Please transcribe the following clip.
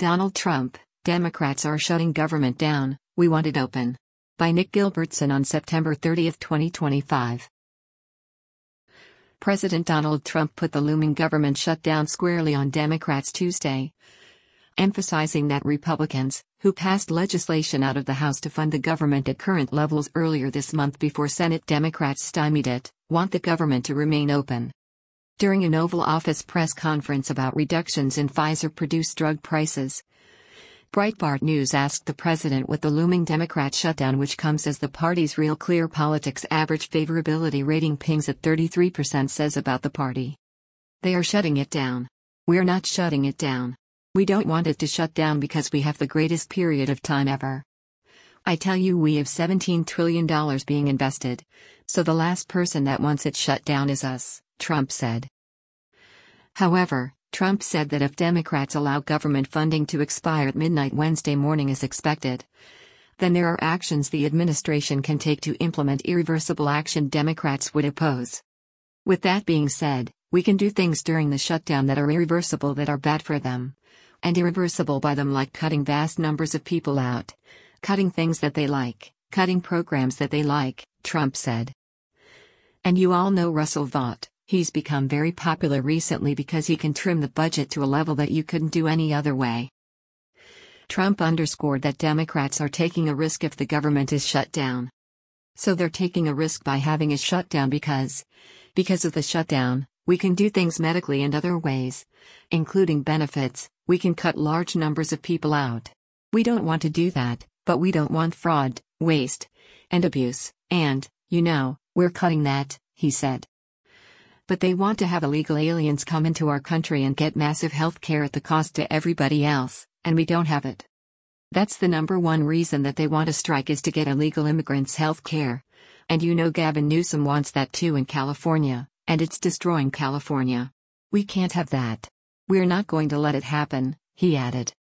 Donald Trump, Democrats are shutting government down, we want it open. By Nick Gilbertson on September 30, 2025. President Donald Trump put the looming government shutdown squarely on Democrats Tuesday, emphasizing that Republicans, who passed legislation out of the House to fund the government at current levels earlier this month before Senate Democrats stymied it, want the government to remain open. During an Oval Office press conference about reductions in Pfizer-produced drug prices, Breitbart News asked the president what the looming Democrat shutdown, which comes as the party's Real Clear Politics average favorability rating pings at 33%, says about the party. They are shutting it down. We're not shutting it down. We don't want it to shut down because we have the greatest period of time ever. I tell you, we have $17 trillion being invested. So the last person that wants it shut down is us, Trump said. However, Trump said that if Democrats allow government funding to expire at midnight Wednesday morning as expected, then there are actions the administration can take to implement irreversible action Democrats would oppose. With that being said, we can do things during the shutdown that are irreversible, that are bad for them. And irreversible by them, like cutting vast numbers of people out, cutting things that they like, cutting programs that they like, Trump said. And you all know Russell Vought. He's become very popular recently because he can trim the budget to a level that you couldn't do any other way. Trump underscored that Democrats are taking a risk if the government is shut down. So they're taking a risk by having a shutdown because of the shutdown, we can do things medically and other ways, including benefits. We can cut large numbers of people out. We don't want to do that, but we don't want fraud, waste, and abuse, and, we're cutting that, he said. But they want to have illegal aliens come into our country and get massive health care at the cost to everybody else, and we don't have it. That's the number one reason that they want to strike, is to get illegal immigrants health care. And Gavin Newsom wants that too in California, and it's destroying California. We can't have that. We're not going to let it happen, he added.